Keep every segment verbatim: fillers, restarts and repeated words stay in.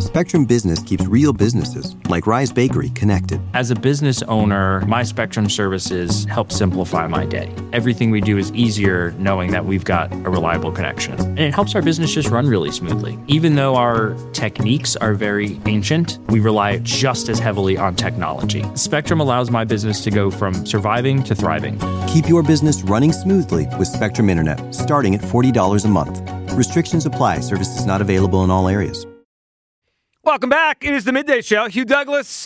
Spectrum Business keeps real businesses, like Rise Bakery, connected. As a business owner, my Spectrum services help simplify my day. Everything we do is easier knowing that we've got a reliable connection. And it helps our business just run really smoothly. Even though our techniques are very ancient, we rely just as heavily on technology. Spectrum allows my business to go from surviving to thriving. Keep your business running smoothly with Spectrum Internet, starting at forty dollars a month. Restrictions apply. Services not available in all areas. Welcome back. It is the Midday Show. Hugh Douglas,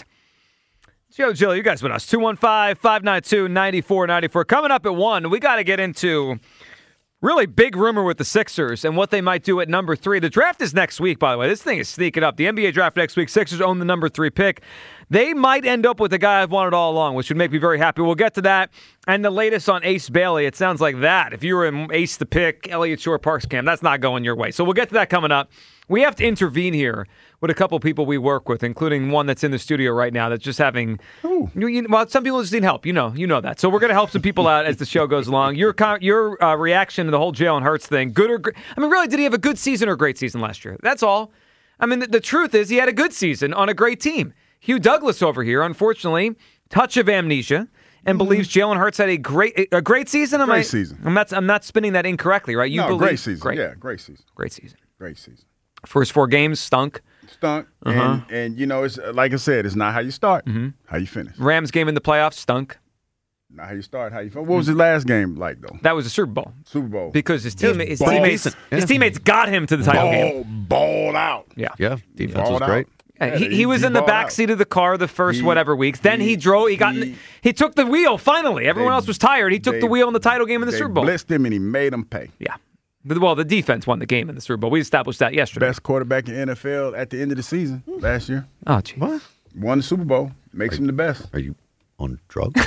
Joe Gill, you guys with us. two one five, five nine two, nine four nine four. Coming up at one, we got to get into really big rumor with the Sixers and what they might do at number three. The draft is next week, by the way. This thing is sneaking up. The N B A draft next week. Sixers own the number three pick. They might end up with the guy I've wanted all along, which would make me very happy. We'll get to that. And the latest on Ace Bailey. It sounds like that. If you were in Ace the pick, Elliott Shore Parks Camp, that's not going your way. So we'll get to that coming up. We have to intervene here with a couple people we work with, including one that's in the studio right now that's just having, you, you, well, some people just need help. You know, you know that. So we're going to help some people out as the show goes along. Your your uh, reaction to the whole Jalen Hurts thing, good or great? I mean, really, did he have a good season or a great season last year? That's all. I mean, the, the truth is he had a good season on a great team. Hugh Douglas over here, unfortunately, touch of amnesia, and mm-hmm. believes Jalen Hurts had a great a great season. Am great I, season. I'm not I'm not spinning that incorrectly, right? You no, believe, great season. Great. Yeah, great season. Great season. Great season. First four games stunk. Stunk. Uh-huh. And, and, you know, it's like I said, it's not how you start, mm-hmm. how you finish. Rams game in the playoffs stunk. Not how you start, how you finish. What was his last game like, though? That was a Super Bowl. Super Bowl. Because his, team, his, ball, teammates, his yeah. teammates got him to the title ball, game. Balled out. Yeah. Yeah, defense Balled was great. Yeah, he, he was he in the balled back out. seat of the car the first He- whatever weeks. Then he, he- drove. He got. In the, he- he took the wheel. Finally, everyone They- else was tired. He took they- the wheel in the title game in the They Super Bowl. blitzed him, and he made him pay. Yeah. The- Well, the defense won the game in the Super Bowl. We established that yesterday. Best quarterback in the N F L at the end of the season last year. Oh, gee. What? Won the Super Bowl. Makes him the best. Are you on drugs?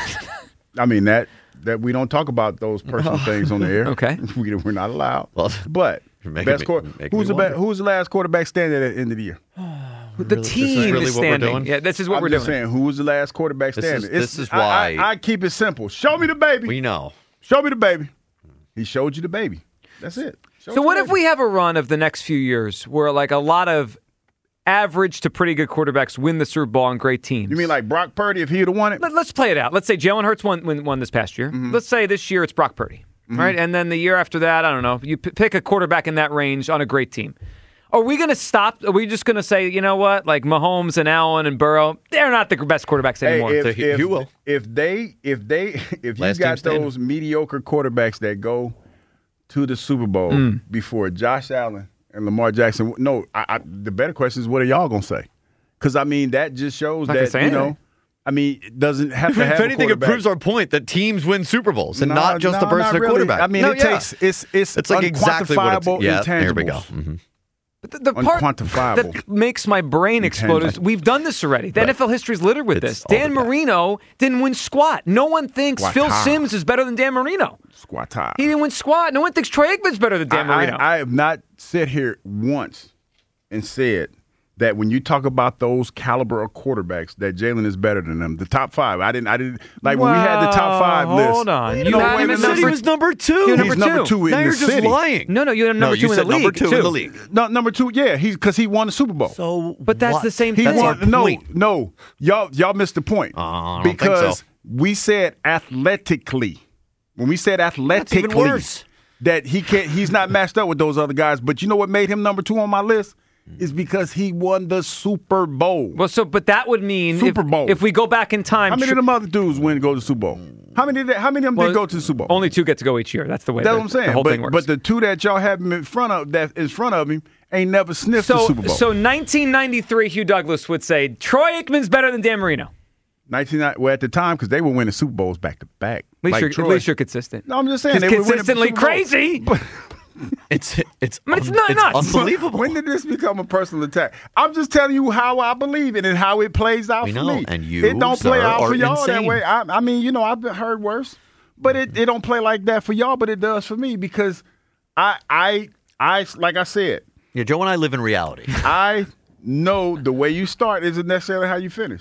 I mean, that that we don't talk about those personal things on the air. Okay. we, we're not allowed. Well, but you're making best me- quar- making who's me the best, wonder. who's the last quarterback standing at the end of the year? The Really? team This is really is what we're standing. doing? Yeah, this is what I'm we're just doing. saying, who was the last quarterback This is- standing? this is I- I, why- I keep it simple. Show me the baby. We know. Show me the baby. He showed you the baby. That's it. Showed So you what the if baby. we have a run of the next few years where like a lot of average to pretty good quarterbacks win the Super Bowl on great teams? You mean like Brock Purdy if he'd have won it? Let, let's play it out. Let's say Jalen Hurts won, won, won this past year. Mm-hmm. Let's say this year it's Brock Purdy, right? And then the year after that, I don't know. You p- pick a quarterback in that range on a great team. Are we going to stop? Are we just going to say, you know what, like Mahomes and Allen and Burrow, they're not the best quarterbacks anymore? Hey, if, So he- if, you will. if they if they if you Last team got standing. those mediocre quarterbacks that go to the Super Bowl Mm. before Josh Allen and Lamar Jackson, no, I, I, the better question is what are y'all gonna say? Because I mean that just shows Not gonna that say you know, anything. I mean it doesn't have to If have a anything, it quarterback. proves our point that teams win Super Bowls and No, not just no, the person not at really. quarterback. I mean, No, it yeah. takes it's it's It's like exactly what it's. unquantifiable Yeah, there we go. intangibles. Mhm. But the, the part Unquantifiable. that makes my brain explode is we've done this already. The N F L history is littered with It's this. all Dan the time. Marino didn't win squat. No one thinks Squat Phil time. Simms is better than Dan Marino. Squat time. He didn't win squat. No one thinks Troy Aikman's better than Dan I, Marino. I, I have not sat here once and said that when you talk about those caliber of quarterbacks, that Jalen is better than them. The top five. I didn't. I didn't like when we had the top five Wow, list. hold on. You You know, had wait him a at minute. He was number two. He's He's number two in now the you're just city. lying. no, no, you had No, number you two in said the league. number two too. in the league. No, number two. Yeah, he's because he won the Super Bowl. So, But that's what? the same he thing. That's won. our No, point. no, y'all, y'all missed the point Uh, I don't think because so. we said athletically. When we said athletically, even worse. that he can't. He's not matched up with those other guys. But you know what made him number two on my list is because he won the Super Bowl. Well, so but that would mean Super if, Bowl. if we go back in time. How many tr- of them other dudes win to go to the Super Bowl? How many? Did, how many of them well, did go to the Super Bowl? Only two get to go each year. That's the way. That's the, what I'm saying. The whole but, thing works. but the two that y'all have him in front of that in front of him ain't never sniffed the so Super Bowl. so nineteen ninety-three, Hugh Douglas would say Troy Aikman's better than Dan Marino. nineteen well at the time because they were winning Super Bowls back to back. At least, Like you're, Troy. at least you're consistent. No, I'm just saying He's they were winning consistently Super Bowls. crazy. But- It's it's I mean, it's un- not nuts. unbelievable. When did this become a personal attack? I'm just telling you how I believe it and how it plays out We for know, me. and you, it don't play sir, out for are y'all that insane. way. I, I mean, you know, I've been heard worse, but it, it don't play like that for y'all. But it does for me because I I I like I said, Yeah, Joe and I live in reality. I know the way you start isn't necessarily how you finish.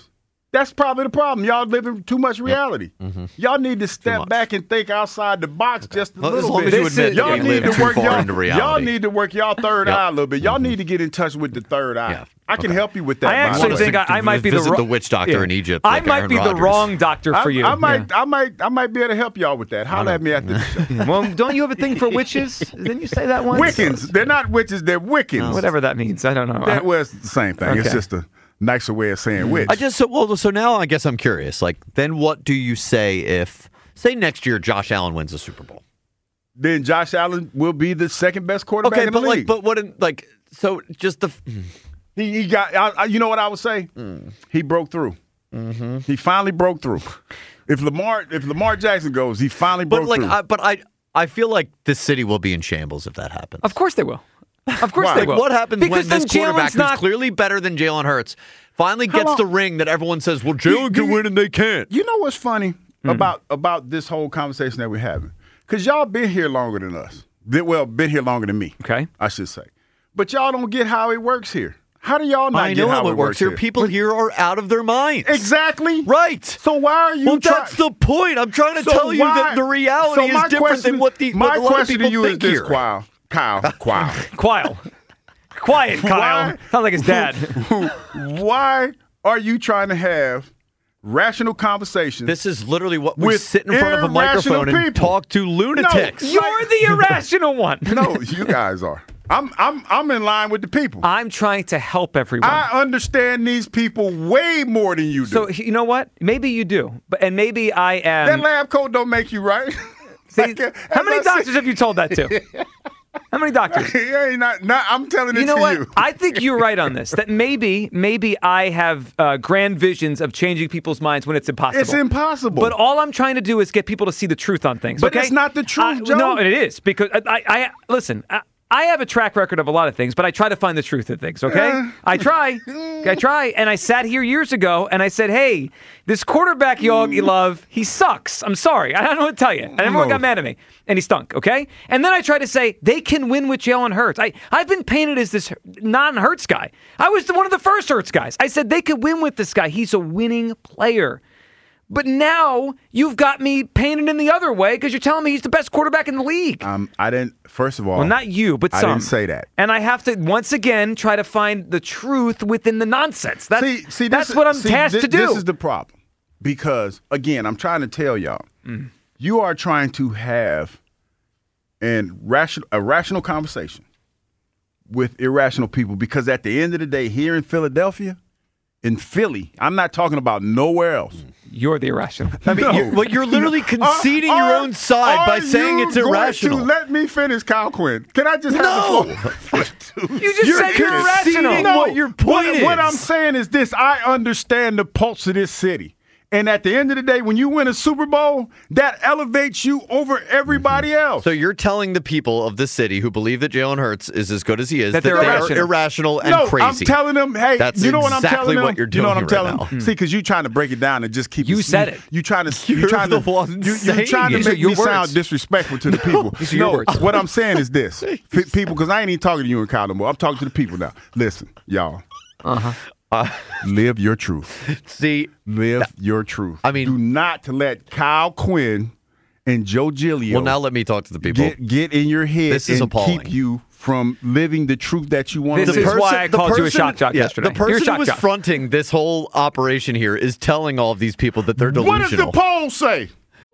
That's probably the problem. Y'all living too much reality. Mm-hmm. Y'all need to step back and think outside the box okay. just a well, little as long bit. As you admit y'all you need live to work too far y'all, into reality. y'all need to work y'all third yep. eye a little bit. Y'all mm-hmm. need to get in touch with the third eye. Yeah. I can okay. help you with that. I actually think I, I might be the, visit ro- the witch doctor yeah. in Egypt. I like might Aaron be Rodgers. the wrong doctor for I, you. I might, yeah. I might, I might be able to help y'all with that. Holler at me after the show. Well, don't you have a thing for witches? Didn't you say that once? Wiccans. They're not witches. They're Wiccans. No, whatever that means. I don't know. That was the same thing. Okay. It's just a nicer way of saying witch. I just so well. So now I guess I'm curious. Like, then what do you say if, say, next year Josh Allen wins the Super Bowl? Then Josh Allen will be the second best quarterback Okay, in the but like, league. but what? In, like, so just the. He, he got. I, I, you know what I would say? Mm. He broke through. Mm-hmm. He finally broke through. If Lamar, if Lamar Jackson goes, he finally but broke like, through. I, but I, I feel like this city will be in shambles if that happens. Of course they will. Of course Why? they Like, will. what happens because when this then quarterback, Jalen's not, who's clearly better than Jalen Hurts, finally How gets long- the ring that everyone says, well, Jalen can win and they can't? You know what's funny mm. about about this whole conversation that we're having? Because y'all been here longer than us. Been, well, been here longer than me. Okay, I should say. But y'all don't get how it works here. How do y'all not I get know how how it it works here. here? People here are out of their minds. Exactly. Right. So why are you? Well, try- that's the point. I'm trying to So tell you why- that the reality so my is different question- than what the my what a lot of question people to you think is this, here. Kyle. Kyle. Kyle. Quile. Quiet, Kyle. Why- Sounds like his dad. Why are you trying to have rational conversations? This is literally what we With sit in front of a irrational microphone and people. talk to lunatics. You're the irrational one. No, you guys are. I'm I'm I'm in line with the people. I'm trying to help everyone. I understand these people way more than you do. So you know what? Maybe you do, but and maybe I am. that lab coat don't make you right. See, Like, uh, how as many I doctors said- have you told that to? How many doctors? Yeah, not, not, I'm telling it You know to what? you. I think you're right on this. That maybe, maybe I have uh, grand visions of changing people's minds when it's impossible. It's impossible. But all I'm trying to do is get people to see the truth on things. But okay? it's not the truth, I- Joe. No, it is because I, I, I listen. I, I have a track record of a lot of things, but I try to find the truth in things, okay? Uh, I try. I try. And I sat here years ago and I said, hey, this quarterback you all you love, he sucks. I'm sorry. I don't know what to tell you. And everyone No. got mad at me. And he stunk, okay? And then I tried to say, they can win with Jalen Hurts. I, I've been painted as this non-Hurts guy. I was the, one of the first Hurts guys. I said, they could win with this guy. He's a winning player. But now you've got me painted in the other way because you're telling me he's the best quarterback in the league. Um, I didn't. First of all, Well, not you, but I some. didn't say that. And I have to once again try to find the truth within the nonsense. That's see, see, that's this, what I'm see, tasked thi- to do. This is the problem because, again, I'm trying to tell y'all, mm. you are trying to have an rational, a rational conversation with irrational people because at the end of the day, here in Philadelphia, in Philly, I'm not talking about nowhere else. You're the irrational. I mean, No. you're, well, you're literally conceding Are- your are- own side by are saying you it's irrational. Going to let me finish, Kyle Quinn. Can I just have No. the floor? You just You're said you're conceding irrational. what your point what, is. What I'm saying is this: I understand the pulse of this city. And at the end of the day, when you win a Super Bowl, that elevates you over everybody else. So you're telling the people of this city who believe that Jalen Hurts is as good as he is That that, they're they irrational. are irrational and no, crazy. I'm telling them, hey, That's you know what I'm exactly telling them? what you're You know what doing I'm telling right them? now. See, because you're trying to break it down and just keep You it. said it. You trying to. You're You're trying the to. one you, you're saying trying to it. These are make your me sound words. disrespectful to the people. These are your no, words. what I'm saying is this, F- people, because I ain't even talking to you and Kyle no more. I'm talking to the people now. Listen, y'all. Uh-huh. Uh, Live your truth. see, Live your truth. I mean- do not to let Kyle Quinn and Joe Giglio well, now let me talk to the people. get get in your head This is and appalling. keep you from living the truth that you want This to is live. why I the called you a person- shock jock yeah, yesterday. The You're a person shock who was jock. fronting this whole operation here is telling all of these people that they're What does delusional. the poll say?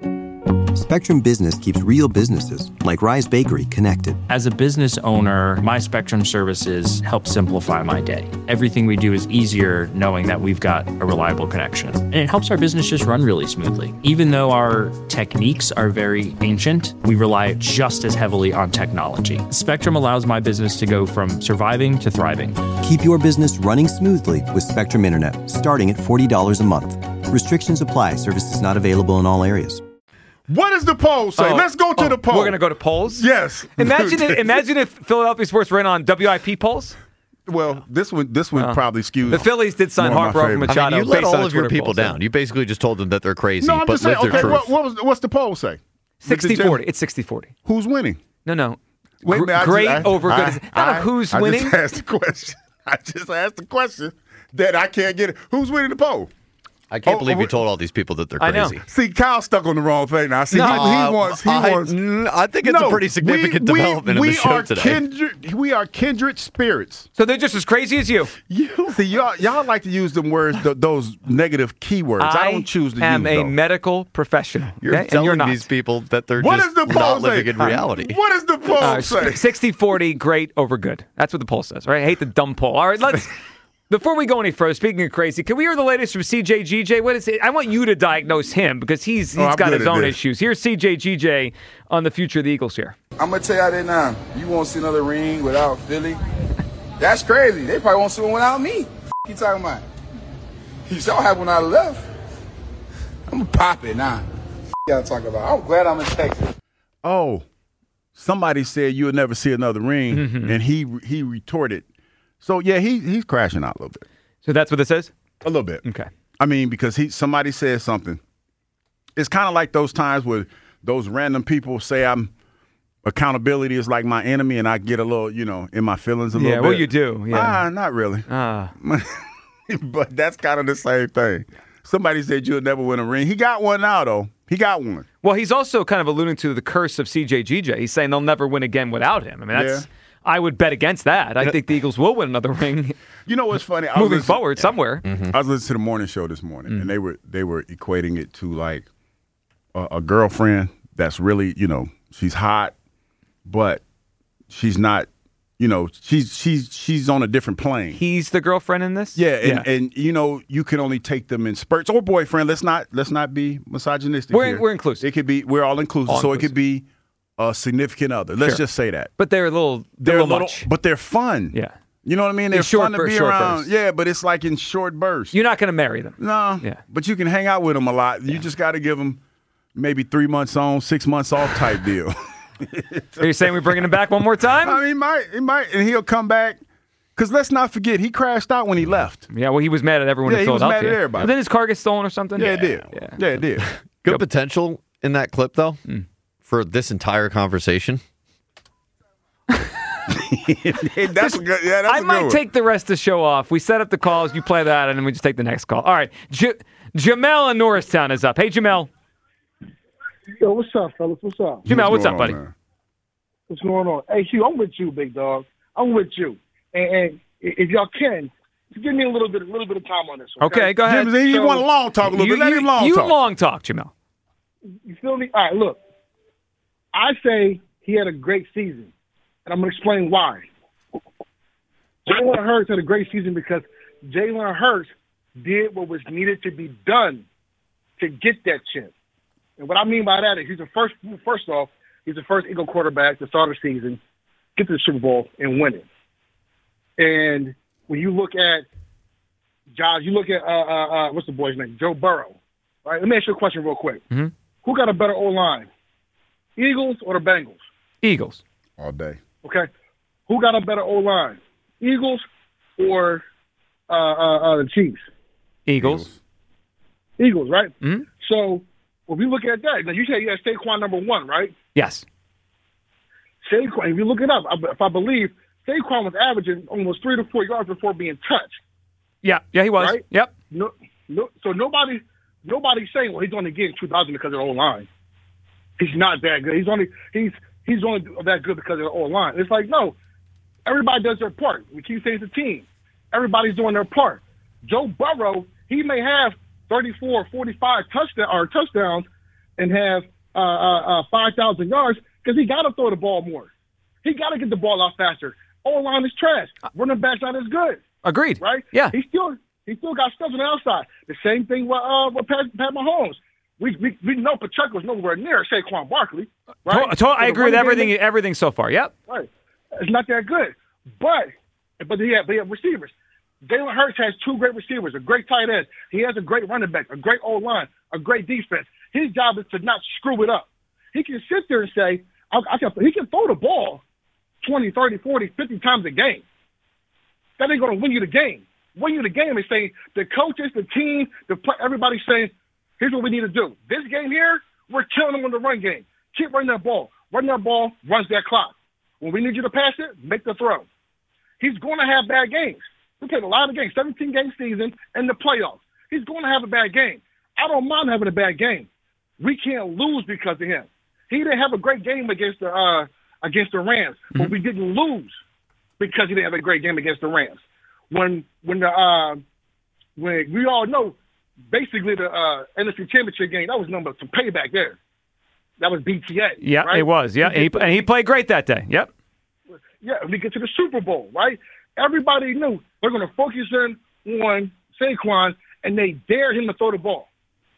Spectrum Business keeps real businesses, like Rise Bakery, connected. As a business owner, my Spectrum services help simplify my day. Everything we do is easier knowing that we've got a reliable connection. And it helps our business just run really smoothly. Even though our techniques are very ancient, we rely just as heavily on technology. Spectrum allows my business to go from surviving to thriving. Keep your business running smoothly with Spectrum Internet, starting at forty dollars a month. Restrictions apply. Services not available in all areas. What does the poll say? Oh, Let's go to oh, the poll. We're going to go to polls? Yes. Imagine if, imagine if Philadelphia sports ran on W I P polls. Well, this one, this one Oh. probably skews. The Phillies did sign one of my Harper over favorites. Machado. I mean, you let based on all a of your Twitter people poll, so- down. You basically just told them that they're crazy, No, I'm but just live saying. their Okay, truth. what, what was, what's the poll say? sixty forty. It's sixty forty. Who's winning? No, no. Wait a Gr- minute, I just- great I- over I- good. Not I- a who's I winning. just asked the question. I just asked the question that I can't get it. Who's winning the poll? I can't Oh, believe oh, you told all these people that they're I know. crazy. See, Kyle's stuck on the wrong thing now. See, No. he, he Uh, wants. He I, wants. mm, I think it's No, a pretty significant we, we- development we in the show are today. Kindred, we are kindred spirits. So they're just as crazy as you. You see, y'all, y'all like to use them words, th- those negative keywords. I, don't choose to am use a those. medical professional. You're okay? And telling you're not. these people that they're What just does the not poll living say? in reality. What does the poll Uh, say? sixty forty, great over good. That's what the poll says, right? I hate the dumb poll. All right, let's. Before we go any further, speaking of crazy, can we hear the latest from C J G J? What is it? I want you to diagnose him because he's he's Oh, I'm got good his at own this. issues. Here's C J G J on the future of the Eagles here. I'm gonna tell y'all that now. You won't see another ring without Philly. That's crazy. They probably won't see one without me. F- you talking about? You saw have when I left. I'm gonna pop it now. F- y'all talking about? I'm glad I'm in Texas. Oh, somebody said you'll never see another ring, Mm-hmm. and he he retorted. So yeah, he he's crashing out a little bit, So that's what this is? a little bit. Okay. I mean, because he somebody says something. It's kind of like those times where those random people say I'm accountability is like my enemy, and I get a little, you know, in my feelings a little Yeah, bit. well, you do. Yeah. Ah, not really. Ah. But that's kind of the same thing. Somebody said you'll never win a ring. He got one now, though. He got one. Well, he's also kind of alluding to the curse of C J G J. He's saying they'll never win again without him. I mean, that's. Yeah. I would bet against that. I think the Eagles will win another ring You know what's funny? I was moving listening- forward somewhere. I was listening to the morning show this morning, Mm. and they were they were equating it to like a, a girlfriend that's really, you know, she's hot, but she's not, you know, she's she's she's on a different plane. He's the girlfriend in this? Yeah, and, and you know, you can only take them in spurts or boyfriend. Let's not let's not be misogynistic. We're- here. we're inclusive. It could be we're all inclusive, All so it inclusive. could be a significant other. Let's Sure. just say that. But they're a little, They're they're, a a little little, much. but they're fun. Yeah. You know what I mean? They're short fun to bur- be short around. bursts. Yeah, but it's like in short bursts. You're not going to marry them. No. Yeah. But you can hang out with them a lot. You just got to give them maybe three months on, six months off type deal. Are you saying we're bringing him back one more time? I mean, he might, he might, and he'll come back. Because let's not forget, he crashed out when he left. Yeah, well, he was mad at everyone Yeah, in he was mad Philadelphia. at everybody. And then his car gets stolen or something? Yeah, it did. Yeah. Yeah, it did. Good potential in that clip, though, Hmm. for this entire conversation. that's a good, yeah, that's I a good might one. take the rest of the show off. We set up the calls, you play that, and then we just take the next call. All right. J- Jamel in Norristown is up. Hey, Jamel. Yo, what's up, fellas? What's up? Jamel, what's, going up, on, buddy? man? What's going on? Hey, Hugh, I'm with you, big dog. I'm with you. And, and if y'all can, give me a little bit, a little bit of time on this. Okay, Okay, go ahead. Jim, he So- want to long talk a little You, bit. Let you- him long you talk. long talk, Jamel. You feel me? All right, look. I say he had a great season, and I'm going to explain why. Jalen Hurts had a great season because Jalen Hurts did what was needed to be done to get that chip. And what I mean by that is he's the first, first off, he's the first Eagle quarterback to start a season, get to the Super Bowl, and win it. And when you look at Josh, you look at, uh, uh, uh, what's the boy's name? Joe Burrow. Right? Let me ask you a question real quick. Mhm. Who got a better O-line, Eagles or the Bengals? Eagles. All day. Okay. Who got a better O-line, Eagles or uh, uh, uh, the Chiefs? Eagles. Eagles, right? Mhm. So when we look at that, now you say you have Saquon number one, right? Yes. Saquon, if you look it up, if I believe, Saquon was averaging almost three to four yards before being touched. Yeah. Yeah, he was. Right? Yep. No, no. So nobody, nobody's saying, well, he's only getting two thousand because of the O-line. He's not that good. He's only he's he's only that good because of the O-line. It's like, no, everybody does their part. We keep saying it's a team. Everybody's doing their part. Joe Burrow, he may have thirty-four, forty-five touchdown or touchdowns and have uh, uh, uh, five thousand yards because he got to throw the ball more. He got to get the ball out faster. O-line is trash. Running back's not as good. Agreed. Right? Yeah. He still he still got stuff on the outside. The same thing with uh with Pat, Pat Mahomes. We, we we know Pacheco's nowhere near Saquon Barkley. Right? To- to- I So the agree with running everything game- everything so far. Yep. Right. It's not that good. But but he have, but he have receivers. Jalen Hurts has two great receivers, a great tight end. He has a great running back, a great O-line, a great defense. His job is to not screw it up. He can sit there and say, I, I can, he can throw the ball twenty, thirty, forty, fifty times a game. That ain't going to win you the game. Win you the game is saying the coaches, the team, the play, everybody's saying, here's what we need to do. This game here, we're killing them in the run game. Keep running that ball. Run that ball, runs that clock. When we need you to pass it, make the throw. He's going to have bad games. We played a lot of games, seventeen-game season, and the playoffs. He's going to have a bad game. I don't mind having a bad game. We can't lose because of him. He didn't have a great game against the uh, against the Rams, mm-hmm. but we didn't lose because he didn't have a great game against the Rams. When when the uh, when we all know, basically the uh, N F C Championship game, that was number some payback there. That was B T A. Yeah, right? it was. Yeah, and he, and he played great that day. Yep. Yeah, we get to the Super Bowl, right? Everybody knew they're going to focus in on Saquon, and they dared him to throw the ball.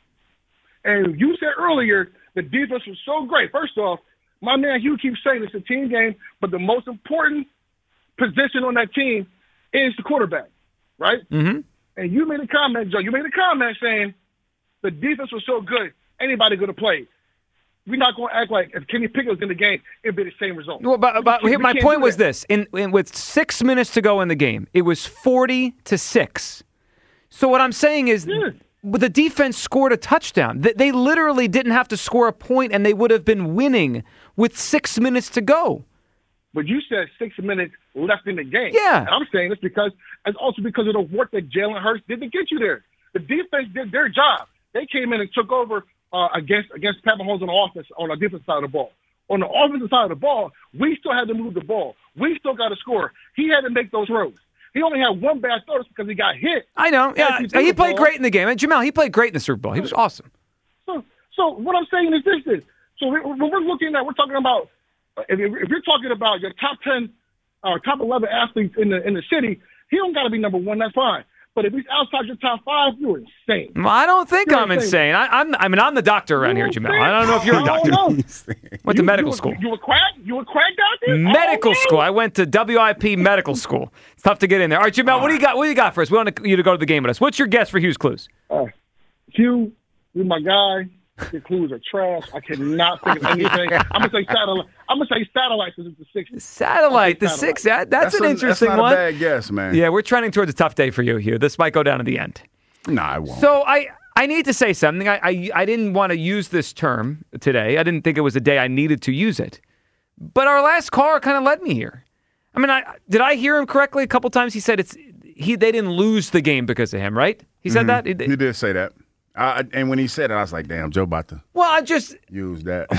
And you said earlier the defense was so great. First off, my man Hugh keeps saying it's a team game, but the most important position on that team is the quarterback, right? Mm-hmm. And you made a comment, Joe. You made a comment saying the defense was so good, anybody going to play. We're not going to act like if Kenny Pickett was in the game, it'd be the same result. Well, but, but we, here, we my point was that. this: in, in with six minutes to go in the game, it was forty to six. So what I'm saying is, yeah. the defense scored a touchdown. They, they literally didn't have to score a point, and they would have been winning with six minutes to go. But you said six minutes left in the game. Yeah, and I'm saying this because it's also because of the work that Jalen Hurts did to get you there. The defense did their job. They came in and took over. Uh, against against Pat Mahomes on the offense on the defensive side of the ball. On the offensive side of the ball, we still had to move the ball. We still got to score. He had to make those throws. He only had one bad throw because he got hit. I know. Yeah, he, he played great in the game. And Jamel, he played great in the Super Bowl. He was awesome. So, so what I'm saying is this: is so when we're looking at, we're talking about if, if you're talking about your top ten, uh, top eleven athletes in the in the city, he don't got to be number one. That's fine. But if he's outside your top five, you're insane. Well, I don't think you're I'm insane. insane. I, I'm, I mean, I'm the doctor around you're here, Jamel. insane. I don't know if you're a doctor. Went to you, medical you, school. You were quack? You were quack doctor? Medical oh, school. I went to W I P medical school. It's tough to get in there. All right, Jamel, what do you got? What do you got for us? We want you to go to the game with us. What's your guess for Hugh's Clues? Uh, Hugh, you're my guy. Your clues are trash. I cannot think of anything. I'm gonna say satellite. I'm gonna say satellite because it's the sixth. Satellite, the sixth. That, that's, that's an a, interesting that's not one. A bad guess, man. Yeah, we're trending towards a tough day for you, Hugh. This might go down to the end. Nah, I won't. So I, I need to say something. I, I, I didn't want to use this term today. I didn't think it was a day I needed to use it. But our last caller kind of led me here. I mean, I did I hear him correctly? A couple times he said it's he. They didn't lose the game because of him, right? He said mm-hmm. that. He did say that. I, and when he said it, I was like, "Damn, Joe about to." Well, I just use that.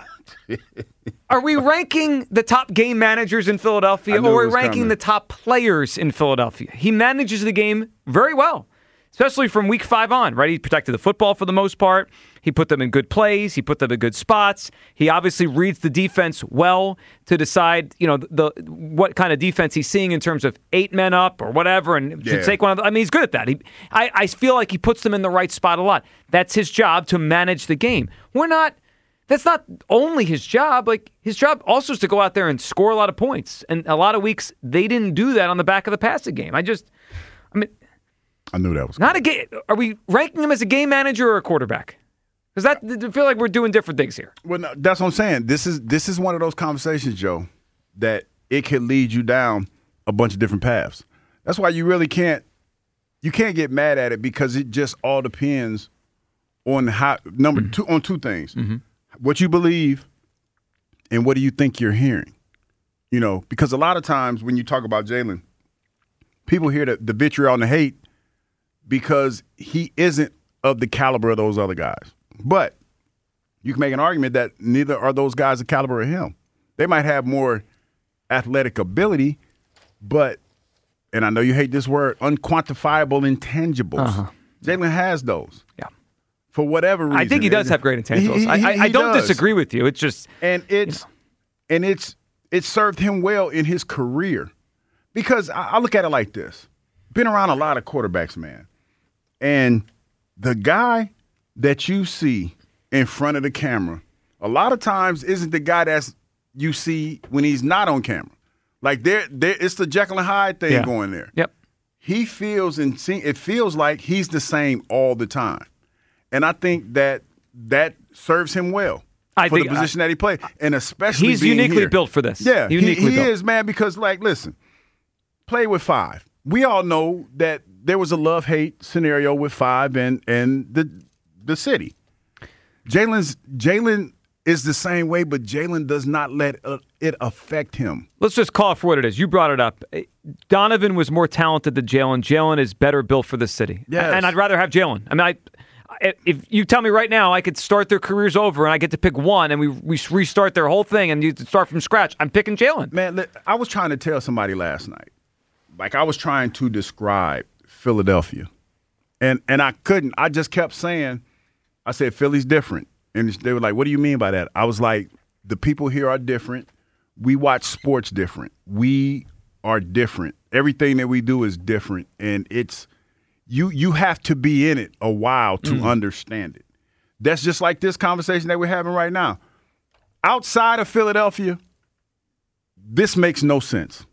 Are we ranking the top game managers in Philadelphia, or are we ranking coming. the top players in Philadelphia? He manages the game very well, especially from week five on, right? He protected the football for the most part. He put them in good plays. He put them in good spots. He obviously reads the defense well to decide, you know, the, the what kind of defense he's seeing in terms of eight men up or whatever, and yeah. should take one of the, I mean, he's good at that. He, I, I feel like he puts them in the right spot a lot. That's his job, to manage the game. We're not. That's not only his job. Like, his job also is to go out there and score a lot of points. And a lot of weeks they didn't do that on the back of the passing game. I just, I mean, I knew that was not a game. Are we ranking him as a game manager or a quarterback? Because that I feel like we're doing different things here. Well, no, that's what I'm saying. This is this is one of those conversations, Joe, that it could lead you down a bunch of different paths. That's why you really can't you can't get mad at it, because it just all depends on how number mm-hmm. two on two things. Mm-hmm. What you believe and what do you think you're hearing. You know, because a lot of times when you talk about Jalen, people hear the, the vitriol and the hate because he isn't of the caliber of those other guys. But you can make an argument that neither are those guys the caliber of him. They might have more athletic ability, but, and I know you hate this word, unquantifiable intangibles. Uh-huh. Jalen has those. Yeah. For whatever reason. I think he does have great intangibles. He, he, I, I, I don't does. disagree with you. It's just. And it's, you know. and it's, it served him well in his career. Because I, I look at it like this. Been around a lot of quarterbacks, man. And the guy that you see in front of the camera, a lot of times isn't the guy that's you see when he's not on camera. Like there, there, it's the Jekyll and Hyde thing yeah. going there. Yep. He feels and see, it feels like he's the same all the time, and I think that that serves him well I for think the position I, that he played, and especially he's being uniquely here. built for this. Yeah, uniquely he, he built. is, man. Because like, listen, play with five. We all know that there was a love-hate scenario with five and and the the city. Jalen's Jalen is the same way, but Jalen does not let uh, it affect him. Let's just call it for what it is. You brought it up. Donovan was more talented than Jalen. Jalen is better built for the city. Yes. And I'd rather have Jalen. I mean, I. If you tell me right now I could start their careers over and I get to pick one and we we restart their whole thing and you start from scratch, I'm picking Jalen. Man, I was trying to tell somebody last night, like I was trying to describe Philadelphia, and and I couldn't. I just kept saying, I said, Philly's different. And they were like, what do you mean by that? I was like, the people here are different. We watch sports different. We are different. Everything that we do is different, and it's You you have to be in it a while to mm. understand it. That's just like this conversation that we're having right now. Outside of Philadelphia, this makes no sense.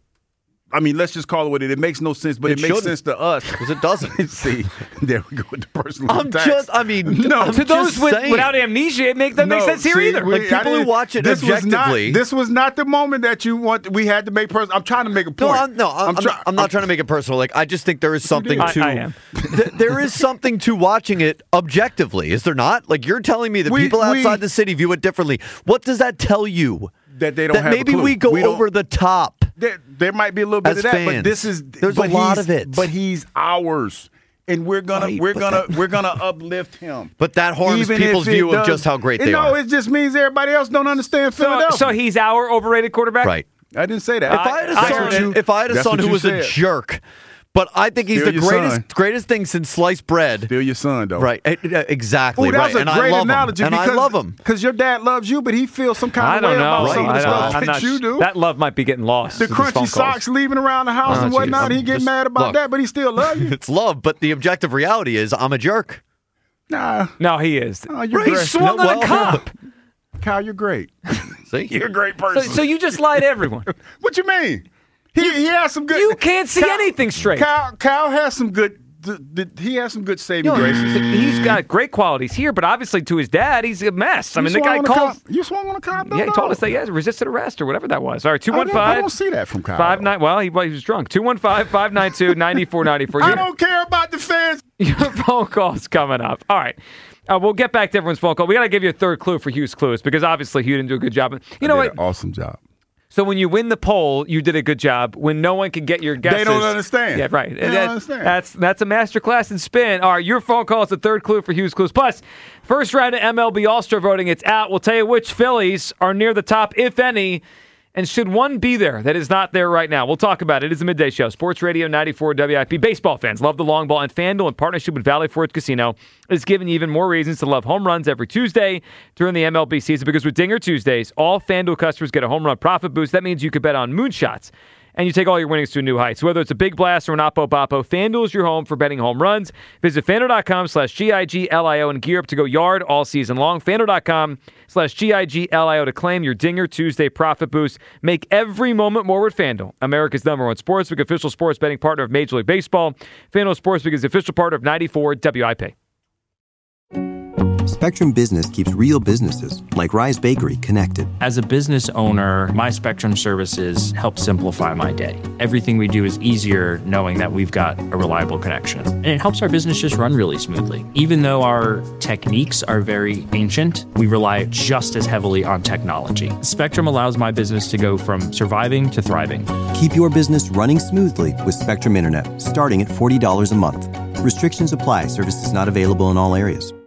I mean, let's just call it what it is. It makes no sense, but it, it makes sense to us. Because it doesn't. See, there we go with the personal I'm attacks. just, I mean, no, I'm to those with, saying. without amnesia, it make, that no, makes sense here see, either. We, like people who watch it this objectively. Was not, this was not the moment that you want. We had to make personal. I'm trying to make a point. No, I'm, no, I'm, I'm, try, not, I'm not I'm, trying to make it personal. Like, I just think there is something I, to. I am. th- there is something to watching it objectively, is there not? Like, you're telling me that we, people outside we, the city view it differently. What does that tell you? That they don't that have maybe a clue. we go we over the top. There, there might be a little bit As of that, fans. but this is There's but a lot he's- of it. But he's ours, and we're gonna Right, we're but gonna that- we're gonna uplift him. But that harms Even people's if it view does- of just how great they no, are. it just means everybody else don't understand So, Philadelphia. so he's our overrated quarterback? Right. I didn't say that. If I had a I son, heard you. if I had a That's son what who you was said. a jerk, but I think he's Still the your greatest son. greatest thing since sliced bread. Still your son, though. Right. Eh, eh, Exactly. Ooh, that's right. a and great I love analogy him. And because, I love him. Because your dad loves you, but he feels some kind I of don't way know. about some of I the don't, stuff I'm that not you sh- do. That love might be getting lost. The with these phone crunchy calls. socks leaving around the house Oh, and whatnot. geez. He get Just- mad about look. that, but he still love you. It's love, but the objective reality is I'm a jerk. Nah. No, he is. Oh, you're he great. swung No, on well- a cop. Kyle, you're great. See? You're a great So, person. so you just lie to everyone. What you mean? He he has some good. You can't see anything straight. Kyle, Kyle has some good. th- th- he has some good saving You know, graces. he's got great qualities here, but obviously to his dad, he's a mess. I You mean, the swung guy on a called. cop- You swung on a cop. Yeah, he told us that he had resisted arrest or whatever that was. All right, two one I don't, I five don't see that from Kyle. five nine. Well, he, well, he was drunk. Two one five five nine two ninety four ninety four. I don't care about the fans. Your phone call's coming up. All right. Uh, we'll get back to everyone's phone call. We got to give you a third clue for Hugh's Clues because obviously Hugh didn't do a good job. You know Did what? an awesome job. So when you win the poll, you did a good job. When no one can get your guesses, They don't understand. Yeah, right. They don't That- understand. That's that's a masterclass in spin. All right, your phone call is the third clue for Hugh's Clues. Plus, first round of M L B All-Star voting, it's out. We'll tell you which Phillies are near the top, if any, and should one be there that is not there right now. We'll talk about it. It is the Midday Show. Sports Radio ninety-four W I P. Baseball fans love the long ball, and FanDuel, in partnership with Valley Forge Casino, is giving you even more reasons to love home runs every Tuesday during the M L B season, because with Dinger Tuesdays, all FanDuel customers get a home run profit boost. That means you could bet on moonshots, and you take all your winnings to a new height. So whether it's a big blast or an oppo boppo, FanDuel is your home for betting home runs. Visit FanDuel.com slash G-I-G-L-I-O and gear up to go yard all season long. FanDuel.com slash G-I-G-L-I-O to claim your Dinger Tuesday profit boost. Make every moment more with FanDuel, America's number one sportsbook, official sports betting partner of Major League Baseball. FanDuel Sportsbook is the official partner of ninety-four W I P. Spectrum Business keeps real businesses, like Rise Bakery, connected. As a business owner, my Spectrum services help simplify my day. Everything we do is easier knowing that we've got a reliable connection. And it helps our business just run really smoothly. Even though our techniques are very ancient, we rely just as heavily on technology. Spectrum allows my business to go from surviving to thriving. Keep your business running smoothly with Spectrum Internet, starting at forty dollars a month. Restrictions apply. Services not available in all areas.